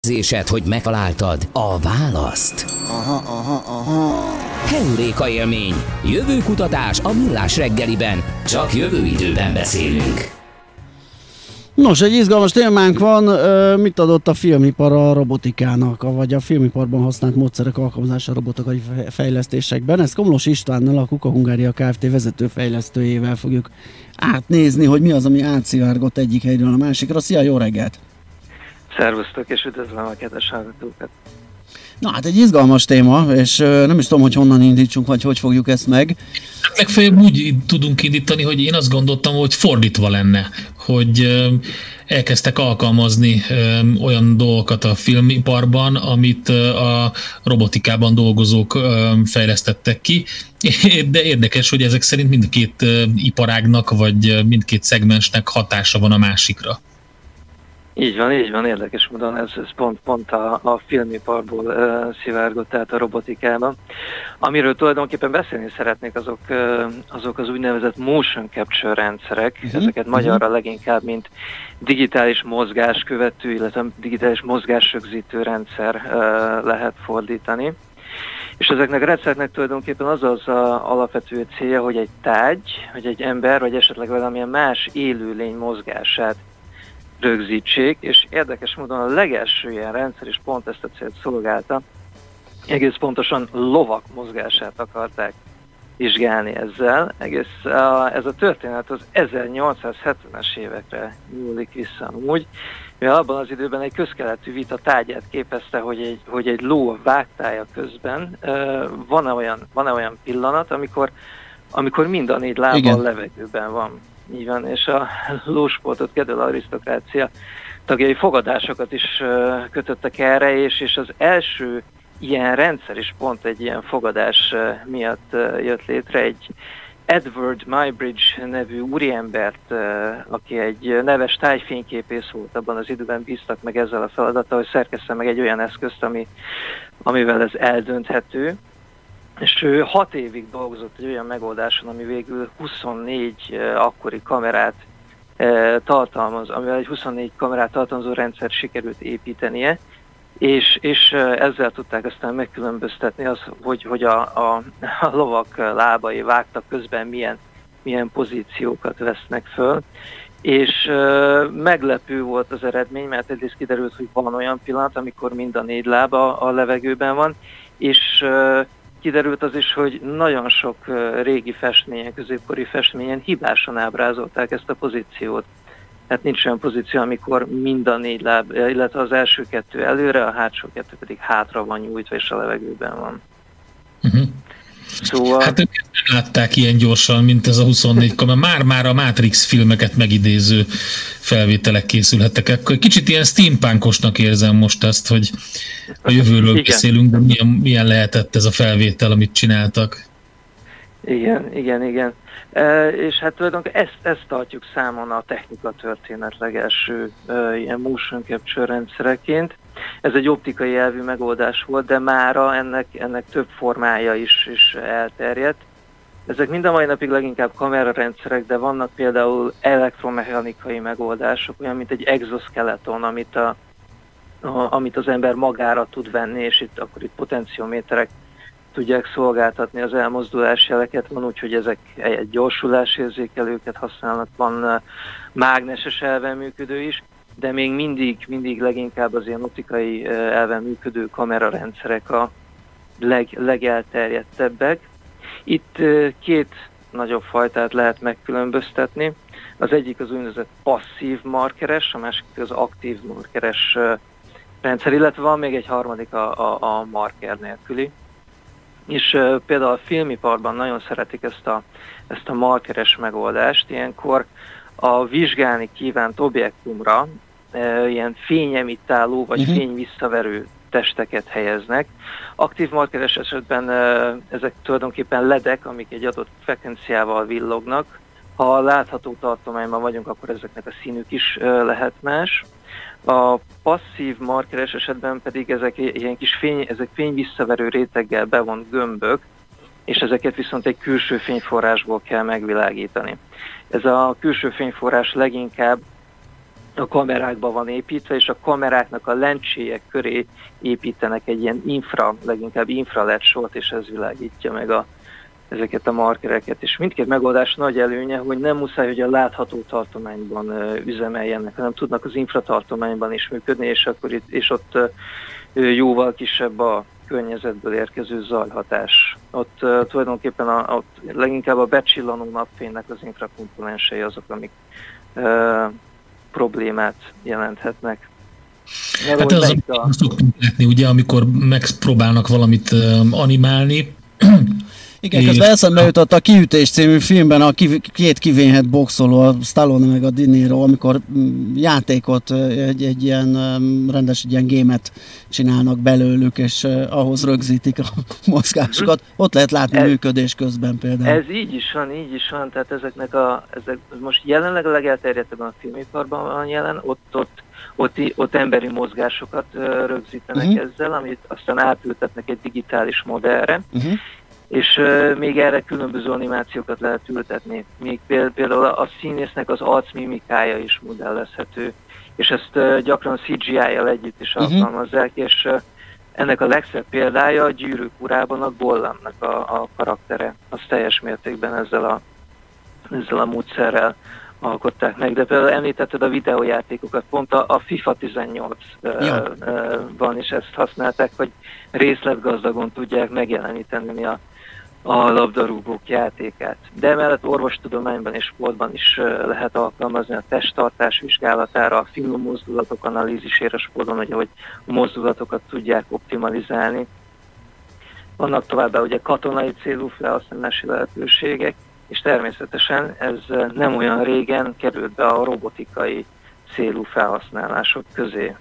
Érzésed, hogy megtaláltad a választ. Aha. Heuréka élmény. Jövőkutatás a Millás reggeliben. Csak jövő időben beszélünk. Nos, egy izgalmas témánk van. Mit adott a filmipar a robotikának, vagy a filmiparban használt módszerek alkalmazása a robotikai fejlesztésekben? Ezt Komlós Istvánnal, a Kuka Hungária Kft. Vezetőfejlesztőjével fogjuk átnézni, hogy mi az, ami átszivárgott egyik helyről a másikra. Szia, jó reggelt! Szervusztok, és üdvözlöm a kedves hallgatókat! Na hát egy izgalmas téma, és nem is tudom, hogy honnan indítsunk, vagy hogy fogjuk ezt meg. Hát legfeljebb úgy tudunk indítani, hogy én azt gondoltam, hogy fordítva lenne, hogy elkezdtek alkalmazni olyan dolgokat a filmiparban, amit a robotikában dolgozók fejlesztettek ki, de érdekes, hogy ezek szerint mindkét iparágnak, vagy mindkét szegmensnek hatása van a másikra. Így van, érdekes módon ez pont a filmiparból szivárgott át a robotikába. Amiről tulajdonképpen beszélni szeretnék, azok az úgynevezett motion capture rendszerek, ezeket magyarra leginkább, mint digitális mozgáskövető, illetve digitális mozgásrögzítő rendszer lehet fordítani. És ezeknek a rendszereknek tulajdonképpen az alapvető célja, hogy egy tárgy, vagy egy ember, vagy esetleg valamilyen más élőlény mozgását rögzítsék, és érdekes módon a legelső ilyen rendszer is pont ezt a célt szolgálta. Egész pontosan lovak mozgását akarták vizsgálni ezzel. Ez a történet az 1870-es évekre nyúlik vissza amúgy, mivel abban az időben egy közkeletű vita tárgyát képezte, hogy egy ló vágtája közben van-e olyan pillanat, amikor mind a négy lábbal levegőben van. Így van, és a lósportot kedvelő arisztokrácia tagjai fogadásokat is kötöttek erre, és az első ilyen rendszer is pont egy ilyen fogadás miatt jött létre. Egy Edward Muybridge nevű úriembert, aki egy neves tájfényképész volt, abban az időben bíztak meg ezzel a feladattal, hogy szerkesszen meg egy olyan eszközt, amivel ez eldönthető. És ő 6 évig dolgozott egy olyan megoldáson, ami végül 24 akkori kamerát amivel egy 24 kamerát tartalmazó rendszert sikerült építenie, és ezzel tudták aztán megkülönböztetni hogy a lovak lábai vágtak közben milyen pozíciókat vesznek föl. És meglepő volt az eredmény, mert egyrészt kiderült, hogy van olyan pillanat, amikor mind a négy lába a levegőben van, és kiderült az is, hogy nagyon sok régi festményen, középkori festményen hibásan ábrázolták ezt a pozíciót. Tehát nincs olyan pozíció, amikor mind a négy láb, illetve az első kettő előre, a hátsó kettő pedig hátra van nyújtva, és a levegőben van. Szóval... Hát ők nem látták ilyen gyorsan, mint ez a 24 kamera. Már a Matrix filmeket megidéző felvételek készülhettek. Akkor kicsit ilyen steampunkosnak érzem most ezt, hogy a jövőről beszélünk, de milyen lehetett ez a felvétel, amit csináltak. Igen. És hát tulajdonképpen ezt tartjuk számon a technika történet legelső ilyen motion capture rendszereként. Ez egy optikai elvű megoldás volt, de mára ennek több formája is elterjedt. Ezek mind a mai napig leginkább kamerarendszerek, de vannak például elektromechanikai megoldások, olyan mint egy exoskeleton, amit az ember magára tud venni, és itt potentiométerek tudják szolgáltatni az elmozdulásjeleket. Van úgy, hogy ezek egy gyorsulásérzékelőket használnak, van mágneses elven működő is, de még mindig leginkább az ilyen optikai elven működő kamerarendszerek a legelterjedtebbek. Itt két nagyobb fajtát lehet megkülönböztetni. Az egyik az úgynevezett passzív markeres, a másik az aktív markeres rendszer, illetve van még egy harmadik a marker nélküli. És például a filmiparban nagyon szeretik ezt a markeres megoldást. Ilyenkor a vizsgálni kívánt objektumra ilyen fényemitáló vagy fényvisszaverő testeket helyeznek. Aktív markeres esetben ezek tulajdonképpen ledek, amik egy adott frekvenciával villognak. Ha látható tartományban vagyunk, akkor ezeknek a színük is lehet más. A passzív markeres esetben pedig ezek ilyen kis fényvisszaverő réteggel bevont gömbök, és ezeket viszont egy külső fényforrásból kell megvilágítani. Ez a külső fényforrás leginkább a kamerákba van építve, és a kameráknak a lencséjek köré építenek egy ilyen leginkább infralet sort, és ez világítja meg ezeket a markereket. És mindkét megoldás nagy előnye, hogy nem muszáj, hogy a látható tartományban üzemeljenek, hanem tudnak az infratartományban is működni, és ott jóval kisebb a környezetből érkező zajhatás. Ott tulajdonképpen ott leginkább a becsillanó napfénynek az infrakomponensei azok, amik problémát jelenthetnek. Hát ez az, szoktunk látni, ugye, amikor megpróbálnak valamit animálni. Igen, közben eszembe jutott a Kiütés című filmben a két kivényhet boxoló, a Stallone meg a De Niro, amikor játékot, egy ilyen rendes egy ilyen gémet csinálnak belőlük, és ahhoz rögzítik a mozgásokat. Ott lehet látni működés közben például. Ez így is van, tehát ezek most jelenleg a legelterjedtebben a filmiparban van jelen, ott emberi mozgásokat rögzítenek ezzel, amit aztán átültetnek egy digitális modellre, és még erre különböző animációkat lehet ültetni. Még például a színésznek az arcmimikája is modellezhető, és ezt gyakran CGI-jal együtt is alkalmazzák, és ennek a legszebb példája a Gyűrűk urában a Gollamnak a karaktere. Azt teljes mértékben ezzel a módszerrel alkották meg, de például említetted a videójátékokat, pont a FIFA 18-ban is ezt használták, hogy részletgazdagon tudják megjeleníteni a labdarúgók játékát. De emellett orvostudományban és sportban is lehet alkalmazni a testtartás vizsgálatára, a finom mozdulatok analízisére sporton, hogy a mozdulatokat tudják optimalizálni. Vannak továbbá ugye katonai célú felhasználási lehetőségek, és természetesen ez nem olyan régen került be a robotikai célú felhasználások közé.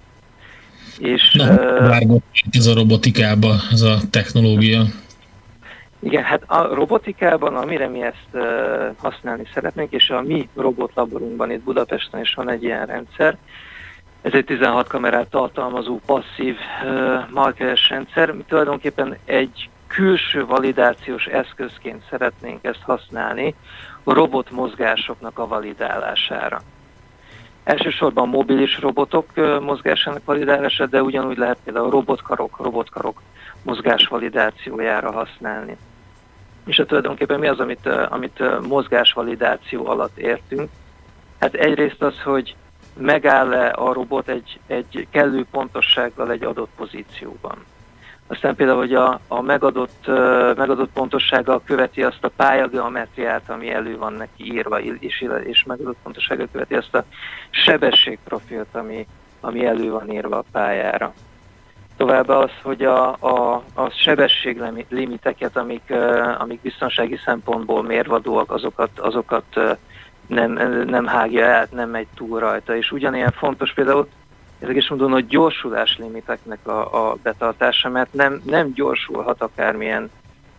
És vágott ez a robotikába, ez a technológia. Igen, hát a robotikában, amire mi ezt használni szeretnénk, és a mi robotlaborunkban itt Budapesten is van egy ilyen rendszer, ez egy 16 kamerát tartalmazó passzív markeres rendszer, mi tulajdonképpen egy külső validációs eszközként szeretnénk ezt használni a robotmozgásoknak a validálására. Elsősorban mobilis robotok mozgásának validálása, de ugyanúgy lehet például robotkarok mozgás validációjára használni. És tulajdonképpen mi az, amit mozgásvalidáció alatt értünk? Hát egyrészt az, hogy megáll-e a robot egy kellő pontossággal egy adott pozícióban. Aztán például, hogy a megadott pontossággal követi azt a pályageometriát, ami elő van neki írva, és megadott pontossággal követi azt a sebességprofilt, ami elő van írva a pályára. Továbbá az, hogy a sebességlimiteket, amik biztonsági szempontból mérvadóak, azokat nem hágja át, nem megy túl rajta. És ugyanilyen fontos például érdekes módon a gyorsulás limiteknek a betartása, mert nem gyorsulhat akármilyen.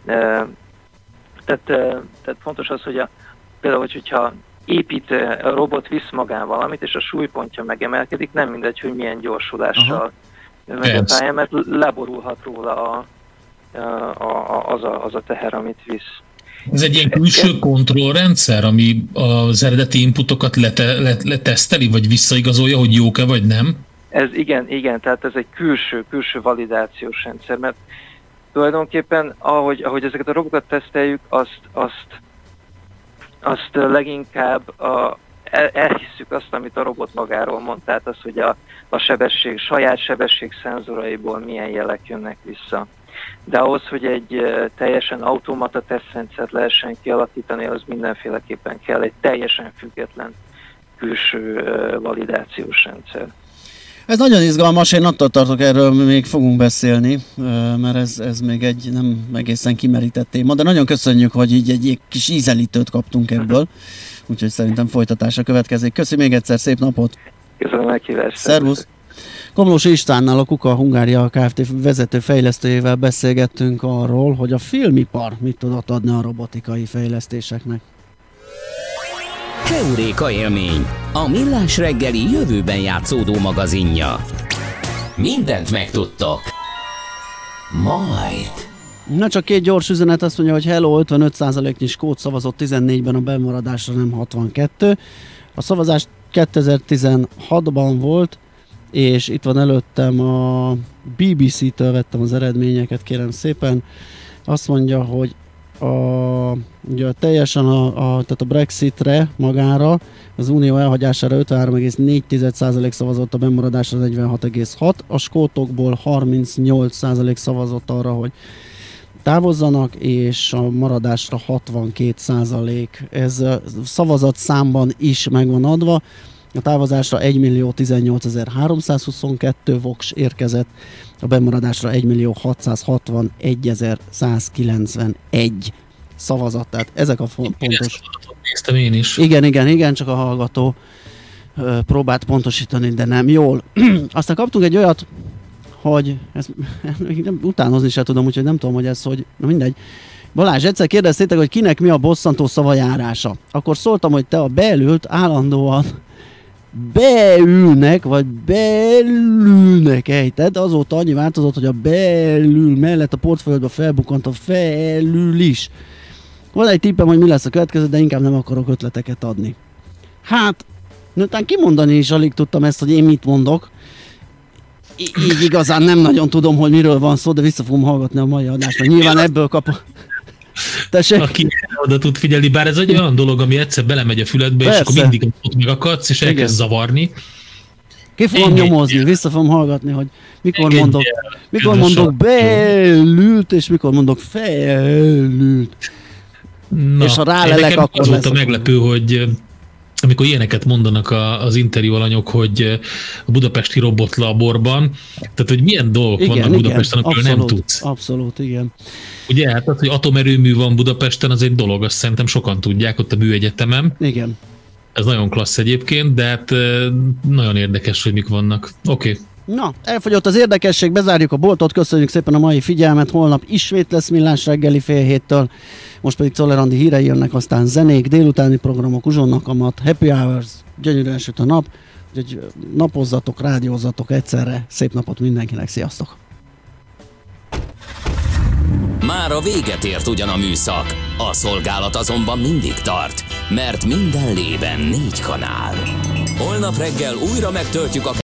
Tehát fontos az, hogy például, hogyha épít a robot visz magán valamit, és a súlypontja megemelkedik, nem mindegy, hogy milyen gyorsulással megy a pályán, mert leborulhat róla az a teher, amit visz. Ez egy ilyen külső kontrollrendszer, ami az eredeti inputokat leteszteli, vagy visszaigazolja, hogy jók-e, vagy nem? Ez igen, tehát ez egy külső validációs rendszer, mert tulajdonképpen, ahogy ezeket a robotokat teszteljük, azt leginkább elhisszük azt, amit a robot magáról mond, tehát az, hogy a saját sebességszenzoraiból milyen jelek jönnek vissza. De ahhoz, hogy egy teljesen automata tesztrendszert lehessen kialakítani, az mindenféleképpen kell egy teljesen független külső validációs rendszer. Ez nagyon izgalmas, én attól tartok, erről még fogunk beszélni, mert ez még egy nem egészen kimerített téma, de nagyon köszönjük, hogy így egy kis ízelítőt kaptunk ebből, úgyhogy szerintem folytatása következik. Köszi még egyszer, szép napot! Köszönöm a meghívást! Szervusz! Komlósi Istvánnal, a KUKA Hungária Kft. Vezető fejlesztőjével beszélgettünk arról, hogy a filmipar mit tudott adni a robotikai fejlesztéseknek. Heuréka élmény, a Millás reggeli jövőben játszódó magazinja. Mindent megtudtok. Majd. Na csak két gyors üzenet, azt mondja, hogy hello, 55%-nyi skót szavazott 14-ben, a bemaradásra nem 62. A szavazást 2016-ban volt, és itt van előttem a BBC-től vettem az eredményeket, kérem szépen. Azt mondja, hogy ugye teljesen tehát a Brexitre magára, az unió elhagyására 53,4% szavazott, a bemaradásra 46,6%, a skótokból 38% szavazott arra, hogy távozzanak, és a maradásra 62%. Ez szavazat számban is megvan adva. A távozásra 1.018.322 voks érkezett, a bemaradásra 1.661.191 szavazat. Tehát ezek a pontos... Néztem én is. Igen, csak a hallgató próbált pontosítani, de nem jól. Aztán kaptunk egy olyat, hogy ezt utánozni sem tudom, úgyhogy nem tudom, hogy ez hogy... Na mindegy. Balázs, egyszer kérdeztétek, hogy kinek mi a bosszantó szavajárása. Akkor szóltam, hogy te a beülült állandóan beülnek, vagy belülnek ejted. Azóta annyi változott, hogy a belül mellett a portfólióba felbukkant a felül is. Van egy tippem, hogy mi lesz a következő, de inkább nem akarok ötleteket adni. Hát, miután kimondani is alig tudtam ezt, hogy én mit mondok. Így igazán nem nagyon tudom, hogy miről van szó, de vissza fogom hallgatni a mai adást, mert nyilván ebből kap. Tessék? Aki oda tud figyelni, bár ez egy olyan dolog, ami egyszer belemegy a füledbe, persze. És akkor mindig ott megakadsz, és elkezd zavarni. Ki fogom nyomozni, vissza fogom hallgatni, hogy mikor mondok beülült, és mikor mondok felült. Na, és ha rálelek, akkor az volt a meglepő, hogy amikor ilyeneket mondanak az interjú alanyok, hogy a budapesti robotlaborban, tehát hogy milyen dolgok vannak Budapesten, amiről nem tudsz. Abszolút, igen. Ugye, hát az, hogy atomerőmű van Budapesten, az egy dolog, azt szerintem sokan tudják ott a műegyetemen. Igen. Ez nagyon klassz egyébként, de hát nagyon érdekes, hogy mik vannak. Oké. Na, elfogyott az érdekesség, bezárjuk a boltot, köszönjük szépen a mai figyelmet, holnap ismét lesz Millás reggeli 6:30-től, most pedig Czoller Andi hírei jönnek, aztán zenék, délutáni programok, uzsonnak amat, happy hours, gyönyörűen süt a nap, úgyhogy napozzatok, rádiózzatok egyszerre, szép napot mindenkinek, sziasztok! Már a véget ért ugyan a műszak, a szolgálat azonban mindig tart, mert minden lében 4 kanál. Holnap reggel újra megtöltjük a